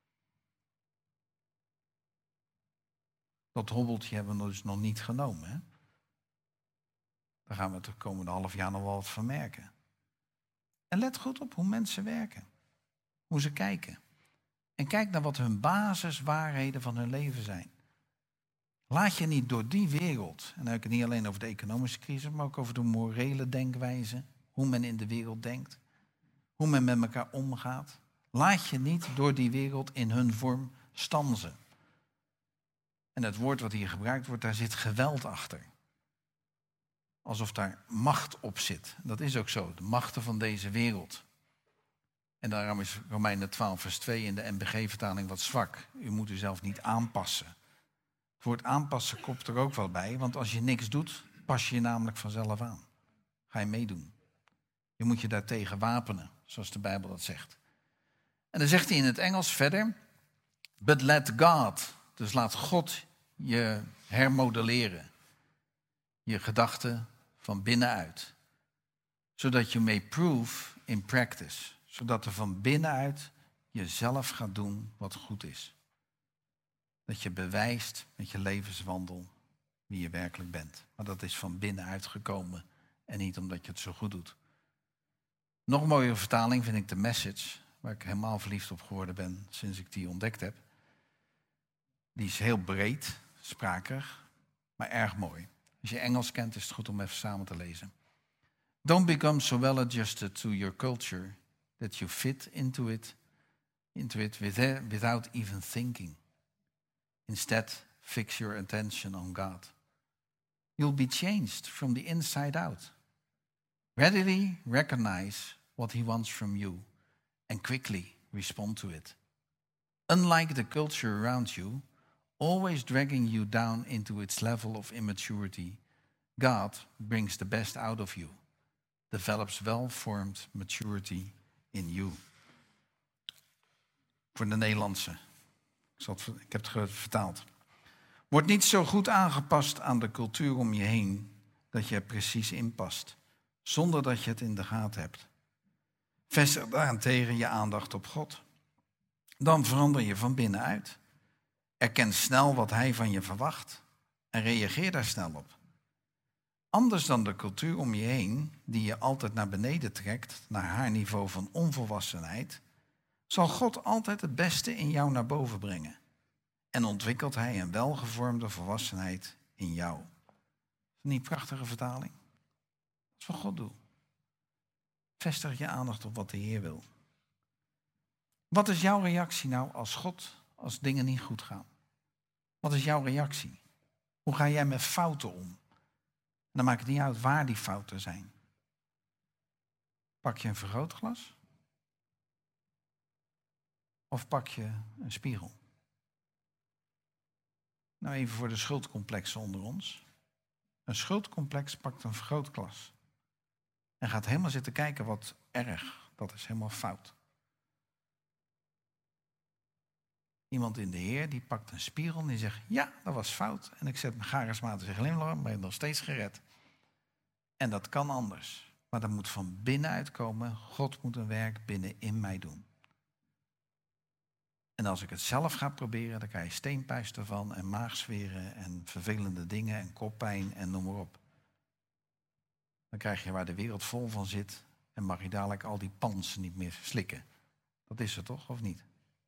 Speaker 1: Dat hobbeltje hebben we dus nog niet genomen. Hè? Daar gaan we het de komende half jaar nog wel wat van merken. En let goed op hoe mensen werken. Hoe ze kijken. En kijk naar wat hun basiswaarheden van hun leven zijn. Laat je niet door die wereld, en dan heb ik het niet alleen over de economische crisis, maar ook over de morele denkwijze, hoe men in de wereld denkt, hoe men met elkaar omgaat. Laat je niet door die wereld in hun vorm stanzen. En het woord wat hier gebruikt wordt, daar zit geweld achter. Alsof daar macht op zit. Dat is ook zo, de machten van deze wereld. En daarom is Romeinen twaalf vers twee in de N B G-vertaling wat zwak. U moet uzelf niet aanpassen. Het woord aanpassen komt er ook wel bij, want als je niks doet, pas je je namelijk vanzelf aan. Ga je meedoen. Je moet je daartegen wapenen, zoals de Bijbel dat zegt. En dan zegt hij in het Engels verder, But let God, dus laat God je hermodelleren. Je gedachten van binnenuit. Zodat je may prove in practice. Zodat er van binnenuit jezelf gaat doen wat goed is. Dat je bewijst met je levenswandel wie je werkelijk bent. Maar dat is van binnenuit gekomen en niet omdat je het zo goed doet. Nog een mooie vertaling vind ik de Message, waar ik helemaal verliefd op geworden ben sinds ik die ontdekt heb. Die is heel breed, sprakerig, maar erg mooi. Als je Engels kent is het goed om even samen te lezen. Don't become so well adjusted to your culture that you fit into it, into it without even thinking. Instead, fix your attention on God. You'll be changed from the inside out. Readily recognize what he wants from you and quickly respond to it. Unlike the culture around you, always dragging you down into its level of immaturity, God brings the best out of you, develops well-formed maturity in you. Voor de Nederlandse. Ik, zal het, ik heb het vertaald. Word niet zo goed aangepast aan de cultuur om je heen dat je er precies in past, zonder dat je het in de gaten hebt. Vestig daarentegen je aandacht op God. Dan verander je van binnenuit. Erken snel wat hij van je verwacht en reageer daar snel op. Anders dan de cultuur om je heen, die je altijd naar beneden trekt, naar haar niveau van onvolwassenheid, zal God altijd het beste in jou naar boven brengen. En ontwikkelt hij een welgevormde volwassenheid in jou. Is dat niet een prachtige vertaling? Dat is wat God doet. Vestig je aandacht op wat de Heer wil. Wat is jouw reactie nou als God, als dingen niet goed gaan? Wat is jouw reactie? Hoe ga jij met fouten om? En dan maakt het niet uit waar die fouten zijn. Pak je een vergrootglas? Of pak je een spiegel? Nou, even voor de schuldcomplexen onder ons. Een schuldcomplex pakt een vergrootglas. En gaat helemaal zitten kijken wat erg. Dat is helemaal fout. Iemand in de Heer die pakt een spiegel en die zegt, ja, dat was fout. En ik zet mijn charismatische glimlach, maar ben nog steeds gered. En dat kan anders. Maar dat moet van binnenuit komen. God moet een werk binnenin mij doen. En als ik het zelf ga proberen, dan krijg je steenpuist ervan en maagzweren en vervelende dingen en koppijn en noem maar op. Dan krijg je waar de wereld vol van zit en mag je dadelijk al die pansen niet meer slikken. Dat is er toch, of niet?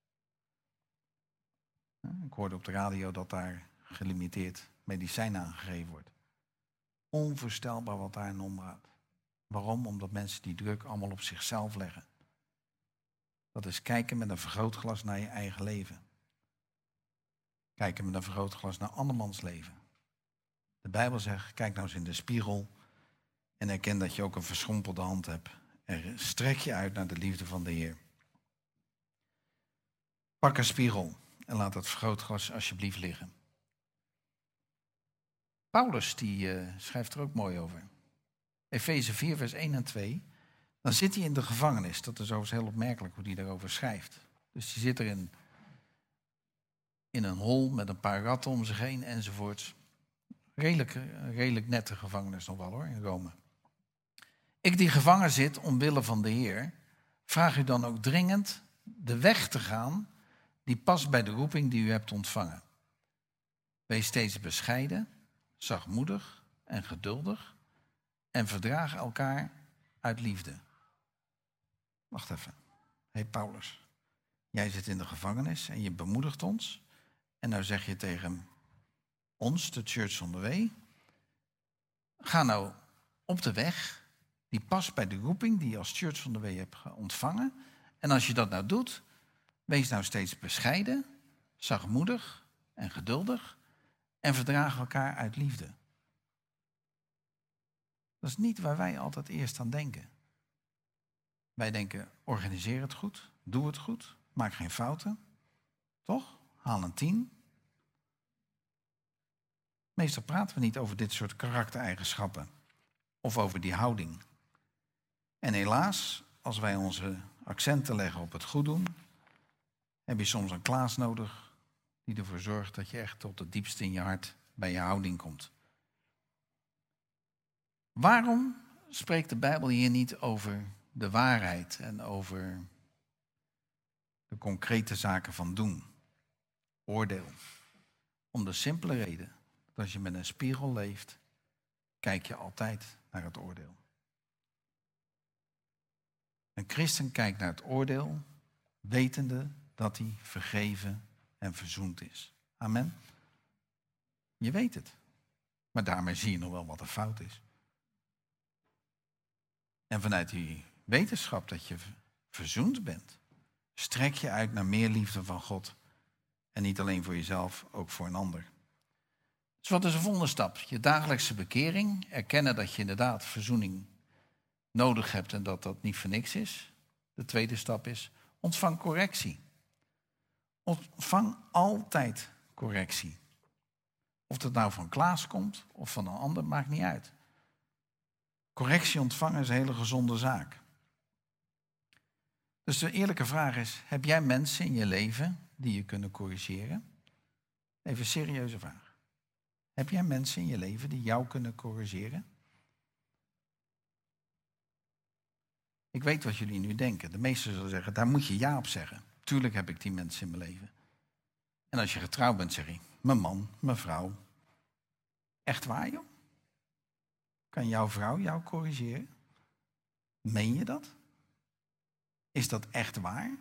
Speaker 1: Ik hoorde op de radio dat daar gelimiteerd medicijn aangegeven wordt. Onvoorstelbaar wat daarin omgaat. Waarom? Omdat mensen die druk allemaal op zichzelf leggen. Dat is kijken met een vergrootglas naar je eigen leven. Kijken met een vergrootglas naar andermans leven. De Bijbel zegt, kijk nou eens in de spiegel en erken dat je ook een verschrompelde hand hebt. En strek je uit naar de liefde van de Heer. Pak een spiegel en laat dat vergrootglas alsjeblieft liggen. Paulus die uh, schrijft er ook mooi over. Efeze vier vers één en twee. Dan zit hij in de gevangenis. Dat is overigens heel opmerkelijk hoe hij daarover schrijft. Dus hij zit er in, in een hol met een paar ratten om zich heen enzovoorts. Redelijk, redelijk nette gevangenis nog wel hoor, in Rome. Ik die gevangen zit omwille van de Heer, vraag u dan ook dringend de weg te gaan die past bij de roeping die u hebt ontvangen. Wees steeds bescheiden, zachtmoedig en geduldig en verdraag elkaar uit liefde. Wacht even. Hé hey Paulus, jij zit in de gevangenis en je bemoedigt ons. En nou zeg je tegen ons, de Church on the Way, ga nou op de weg die past bij de roeping die je als Church on the Way hebt ontvangen. En als je dat nou doet, wees nou steeds bescheiden, zachtmoedig en geduldig en verdraag elkaar uit liefde. Dat is niet waar wij altijd eerst aan denken. Wij denken, organiseer het goed, doe het goed, maak geen fouten. Toch? Haal een tien. Meestal praten we niet over dit soort karaktereigenschappen of over die houding. En helaas, als wij onze accenten leggen op het goed doen Heb je soms een Klaas nodig die ervoor zorgt dat je echt tot het diepste in je hart bij je houding komt? Waarom spreekt de Bijbel hier niet over de waarheid en over de concrete zaken van doen? Oordeel. Om de simpele reden dat als je met een spiegel leeft, kijk je altijd naar het oordeel. Een christen kijkt naar het oordeel, wetende dat hij vergeven en verzoend is. Amen. Je weet het. Maar daarmee zie je nog wel wat er fout is. En vanuit die wetenschap dat je verzoend bent, strek je uit naar meer liefde van God. En niet alleen voor jezelf, ook voor een ander. Dus wat is de volgende stap? Je dagelijkse bekering. Erkennen dat je inderdaad verzoening nodig hebt en dat dat niet voor niks is. De tweede stap is, ontvang correctie. Ontvang altijd correctie. Of dat nou van Klaas komt of van een ander, maakt niet uit. Correctie ontvangen is een hele gezonde zaak. Dus de eerlijke vraag is, heb jij mensen in je leven die je kunnen corrigeren? Even een serieuze vraag. Heb jij mensen in je leven die jou kunnen corrigeren? Ik weet wat jullie nu denken. De meesten zullen zeggen, daar moet je ja op zeggen. Tuurlijk heb ik die mensen in mijn leven. En als je getrouwd bent, zeg je, mijn man, mijn vrouw. Echt waar, joh? Kan jouw vrouw jou corrigeren? Meen je dat? Is dat echt waar?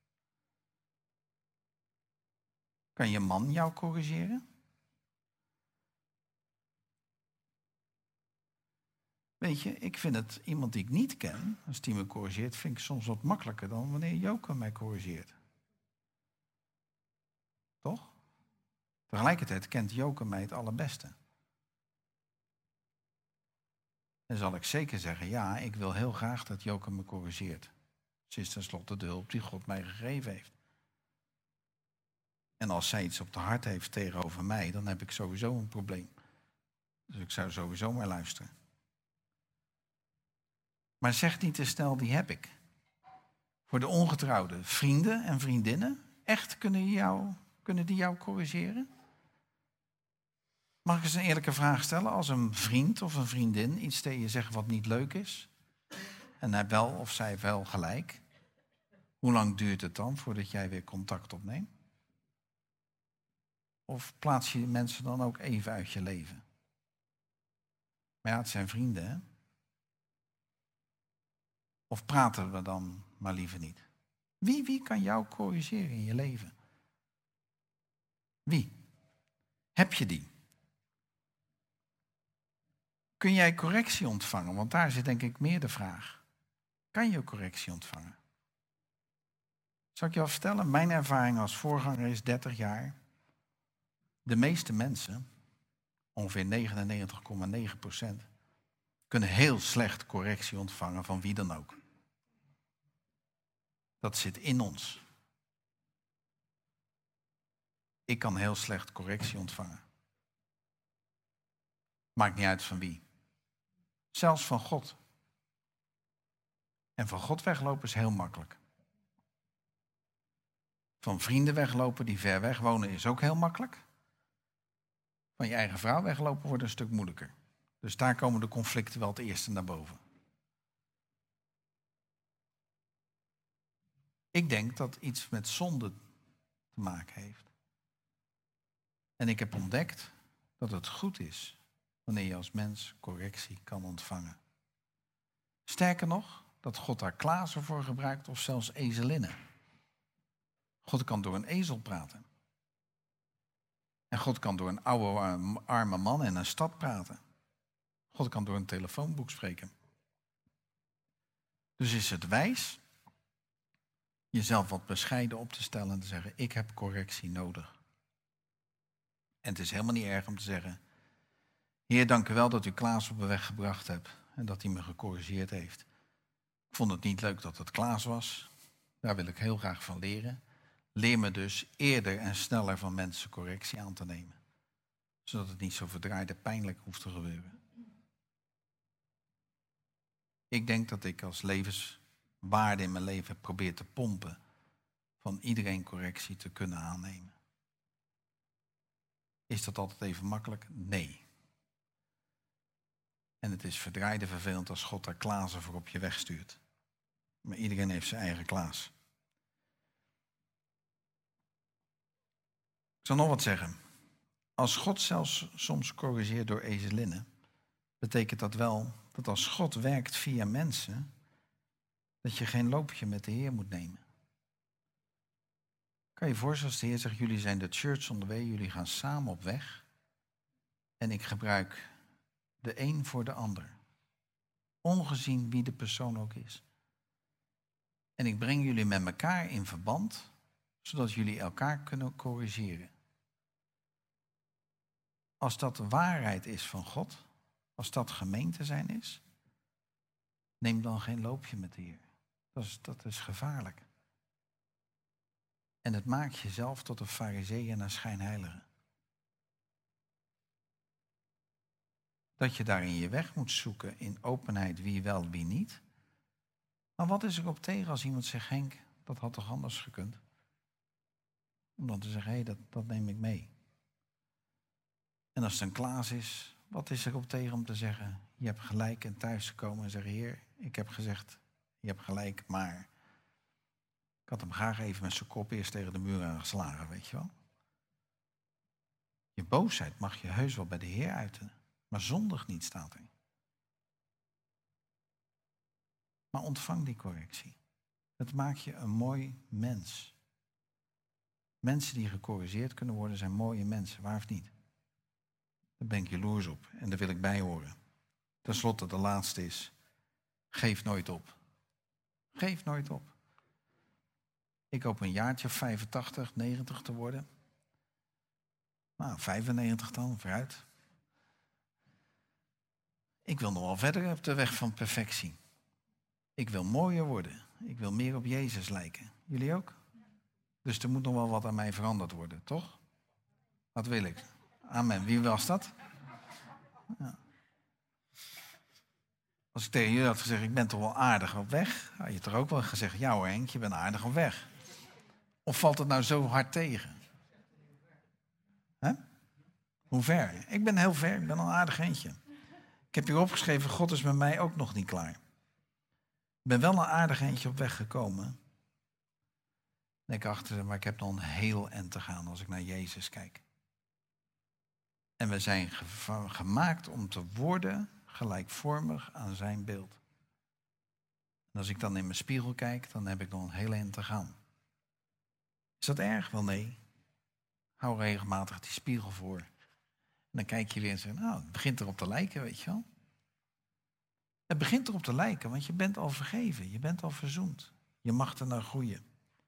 Speaker 1: Kan je man jou corrigeren? Weet je, ik vind het, iemand die ik niet ken, als die me corrigeert, vind ik soms wat makkelijker dan wanneer Joke mij corrigeert. Toch? Tegelijkertijd kent Joke mij het allerbeste. En zal ik zeker zeggen, ja, ik wil heel graag dat Joke me corrigeert. Ze is tenslotte de hulp die God mij gegeven heeft. En als zij iets op de hart heeft tegenover mij, dan heb ik sowieso een probleem. Dus ik zou sowieso maar luisteren. Maar zeg niet te snel, die heb ik. Voor de ongetrouwde vrienden en vriendinnen, echt kunnen, jou, kunnen die jou corrigeren? Mag ik eens een eerlijke vraag stellen? Als een vriend of een vriendin iets tegen je zegt wat niet leuk is, en hij wel of zij wel gelijk, hoe lang duurt het dan voordat jij weer contact opneemt? Of plaats je die mensen dan ook even uit je leven? Maar ja, het zijn vrienden, hè? Of praten we dan maar liever niet? Wie, wie kan jou corrigeren in je leven? Wie? Heb je die? Kun jij correctie ontvangen? Want daar zit denk ik meer de vraag. Kan je correctie ontvangen? Zal ik je wel vertellen? Mijn ervaring als voorganger is dertig jaar. De meeste mensen, ongeveer negenennegentig komma negen procent, kunnen heel slecht correctie ontvangen van wie dan ook. Dat zit in ons. Ik kan heel slecht correctie ontvangen. Maakt niet uit van wie. Zelfs van God. En van God weglopen is heel makkelijk. Van vrienden weglopen die ver weg wonen is ook heel makkelijk. Van je eigen vrouw weglopen wordt een stuk moeilijker. Dus daar komen de conflicten wel het eerste naar boven. Ik denk dat iets met zonde te maken heeft. En ik heb ontdekt dat het goed is wanneer je als mens correctie kan ontvangen. Sterker nog, dat God daar Klaas voor gebruikt of zelfs ezelinnen. God kan door een ezel praten. En God kan door een oude arme man in een stad praten. God kan door een telefoonboek spreken. Dus is het wijs jezelf wat bescheiden op te stellen en te zeggen, ik heb correctie nodig. En het is helemaal niet erg om te zeggen, Heer, dank u wel dat u Klaas op de weg gebracht hebt en dat hij me gecorrigeerd heeft. Ik vond het niet leuk dat het Klaas was. Daar wil ik heel graag van leren. Leer me dus eerder en sneller van mensen correctie aan te nemen. Zodat het niet zo verdraaid en pijnlijk hoeft te gebeuren. Ik denk dat ik als levenswaarde in mijn leven probeer te pompen van iedereen correctie te kunnen aannemen. Is dat altijd even makkelijk? Nee. En het is verdraaide vervelend als God daar Klaassen voor op je weg stuurt. Maar iedereen heeft zijn eigen Klaas. Ik zal nog wat zeggen. Als God zelfs soms corrigeert door ezelinnen, betekent dat wel dat als God werkt via mensen, dat je geen loopje met de Heer moet nemen. Kan je je voorstellen als de Heer zegt, jullie zijn de church on the way, jullie gaan samen op weg. En ik gebruik de een voor de ander. Ongezien wie de persoon ook is. En ik breng jullie met elkaar in verband, zodat jullie elkaar kunnen corrigeren. Als dat de waarheid is van God, als dat gemeente zijn is, neem dan geen loopje met de Heer. Dat is, dat is gevaarlijk. En het maakt jezelf tot een farisee en een schijnheilige. Dat je daarin je weg moet zoeken in openheid, wie wel, wie niet. Maar wat is er op tegen als iemand zegt, Henk, dat had toch anders gekund? Om dan te zeggen, hé, hey, dat, dat neem ik mee. En als het een Klaas is, wat is er op tegen om te zeggen, je hebt gelijk en thuis te komen en zeggen, Heer, ik heb gezegd, je hebt gelijk, maar ik had hem graag even met zijn kop eerst tegen de muur aangeslagen, weet je wel. Je boosheid mag je heus wel bij de Heer uiten, maar zondig niet, staat er. Maar ontvang die correctie. Het maakt je een mooi mens. Mensen die gecorrigeerd kunnen worden zijn mooie mensen, waar of niet? Daar ben ik jaloers op en daar wil ik bij horen. Ten slotte, de laatste is, geef nooit op. Geef nooit op. Ik hoop een jaartje of vijfentachtig, negentig te worden. Nou, vijfennegentig dan, vooruit. Ik wil nog wel verder op de weg van perfectie. Ik wil mooier worden. Ik wil meer op Jezus lijken. Jullie ook? Dus er moet nog wel wat aan mij veranderd worden, toch? Dat wil ik. Amen. Wie was dat? Ja. Als ik tegen jullie had gezegd, ik ben toch wel aardig op weg, had je toch ook wel gezegd, ja hoor Henk, je bent aardig op weg. Of valt het nou zo hard tegen? Hè? Hoe ver? Ik ben heel ver, ik ben al een aardig eentje. Ik heb hier opgeschreven, God is met mij ook nog niet klaar. Ik ben wel een aardig eentje op weg gekomen. En ik achter, maar ik heb nog een heel eind te gaan als ik naar Jezus kijk. En we zijn ge- gemaakt om te worden gelijkvormig aan zijn beeld. En als ik dan in mijn spiegel kijk, dan heb ik nog een heel eind te gaan. Is dat erg? Wel nee. Hou regelmatig die spiegel voor. En dan kijk je weer en zeg, nou, het begint erop te lijken, weet je wel. Het begint erop te lijken, want je bent al vergeven. Je bent al verzoend. Je mag er naar groeien.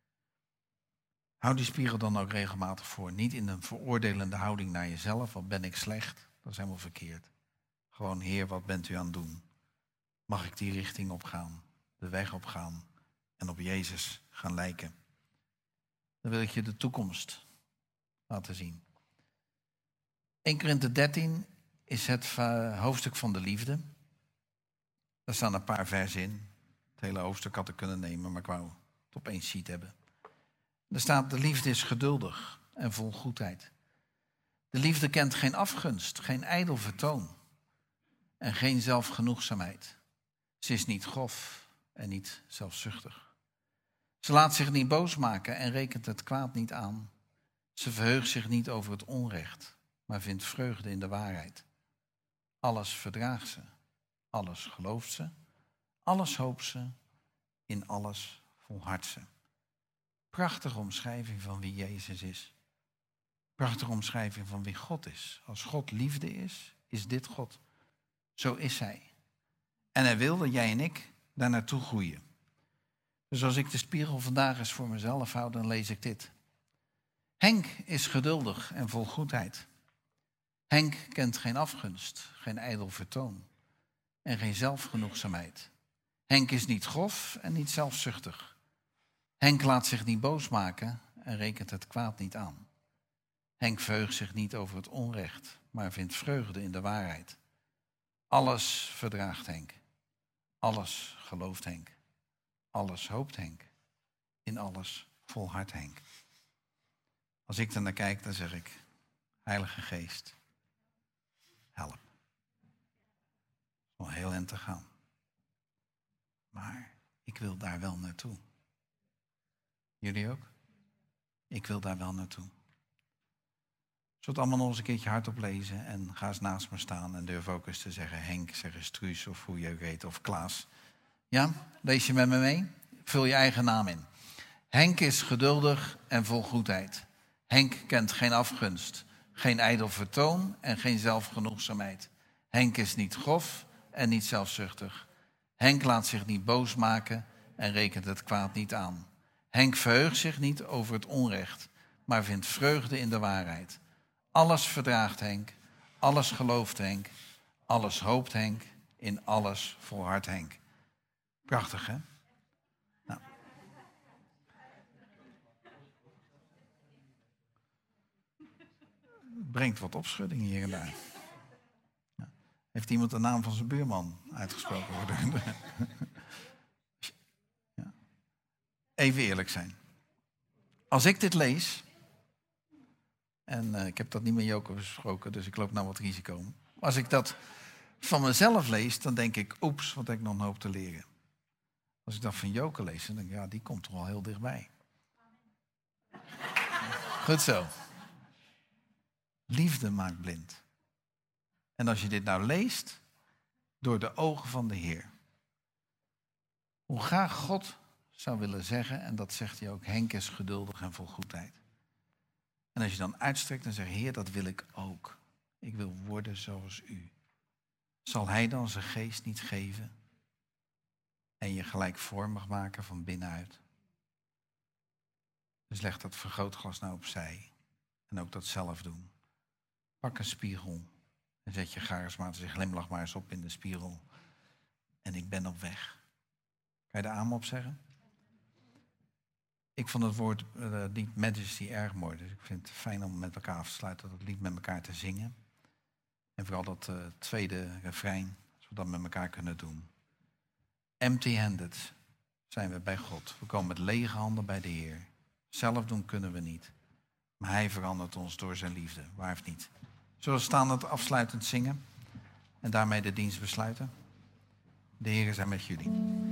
Speaker 1: Hou die spiegel dan ook regelmatig voor. Niet in een veroordelende houding naar jezelf. Wat ben ik slecht? Dat is helemaal verkeerd. Gewoon, Heer, wat bent u aan het doen? Mag ik die richting opgaan? De weg opgaan? En op Jezus gaan lijken? Dan wil ik je de toekomst laten zien. Eerste Korinthe dertien is het hoofdstuk van de liefde. Daar staan een paar versen in. Het hele hoofdstuk had ik kunnen nemen, maar ik wou het op één sheet hebben. Er staat, de liefde is geduldig en vol goedheid. De liefde kent geen afgunst, geen ijdel vertoon en geen zelfgenoegzaamheid. Ze is niet grof en niet zelfzuchtig. Ze laat zich niet boos maken en rekent het kwaad niet aan. Ze verheugt zich niet over het onrecht, maar vindt vreugde in de waarheid. Alles verdraagt ze, alles gelooft ze, alles hoopt ze, in alles volhardt ze. Prachtige omschrijving van wie Jezus is. Prachtige omschrijving van wie God is. Als God liefde is, is dit God. Zo is hij. En hij wil dat jij en ik daar naartoe groeien. Dus als ik de spiegel vandaag eens voor mezelf hou, dan lees ik dit. Henk is geduldig en vol goedheid. Henk kent geen afgunst, geen ijdel vertoon en geen zelfgenoegzaamheid. Henk is niet grof en niet zelfzuchtig. Henk laat zich niet boos maken en rekent het kwaad niet aan. Henk verheugt zich niet over het onrecht, maar vindt vreugde in de waarheid. Alles verdraagt Henk. Alles gelooft Henk. Alles hoopt Henk. In alles volhard Henk. Als ik er naar kijk, dan zeg ik, Heilige Geest, help. Nog heel eind te gaan. Maar ik wil daar wel naartoe. Jullie ook? Ik wil daar wel naartoe. Zullen we het allemaal nog eens een keertje hardop lezen en ga eens naast me staan en durf ook eens te zeggen Henk, zeg eens Truus of hoe je ook heet, of Klaas. Ja, lees je met me mee? Vul je eigen naam in. Henk is geduldig en vol goedheid. Henk kent geen afgunst, geen ijdel vertoon en geen zelfgenoegzaamheid. Henk is niet grof en niet zelfzuchtig. Henk laat zich niet boos maken en rekent het kwaad niet aan. Henk verheugt zich niet over het onrecht, maar vindt vreugde in de waarheid. Alles verdraagt Henk, alles gelooft Henk, alles hoopt Henk, in alles volhardt Henk. Prachtig, hè? Nou. Brengt wat opschudding hier en daar. Ja. Heeft iemand de naam van zijn buurman uitgesproken worden? Ja. Even eerlijk zijn. Als ik dit lees, en uh, ik heb dat niet met Joko besproken, dus ik loop nou wat risico. Maar als ik dat van mezelf lees, dan denk ik, oeps, wat heb ik nog een hoop te leren. Als ik dat van Joko lees, dan denk ik, ja, die komt toch wel heel dichtbij. Goed zo. Liefde maakt blind. En als je dit nou leest, door de ogen van de Heer. Hoe graag God zou willen zeggen, en dat zegt hij ook, Henk is geduldig en vol goedheid. En als je dan uitstrekt en zegt, Heer, dat wil ik ook. Ik wil worden zoals u. Zal hij dan zijn geest niet geven en je gelijkvormig maken van binnenuit? Dus leg dat vergrootglas nou opzij en ook dat zelf doen. Pak een spiegel en zet je charismatische glimlach maar eens op in de spiegel. En ik ben op weg. Kan je de amen op zeggen? Ik vond het woord uh, lied Majesty erg mooi. Dus ik vind het fijn om met elkaar af te sluiten, dat lied met elkaar te zingen. En vooral dat uh, tweede refrein, als we dat met elkaar kunnen doen. Empty-handed zijn we bij God. We komen met lege handen bij de Heer. Zelf doen kunnen we niet. Maar hij verandert ons door zijn liefde. Waar heeft niet? Zullen we staan het afsluitend zingen? En daarmee de dienst besluiten? De Heer is met jullie.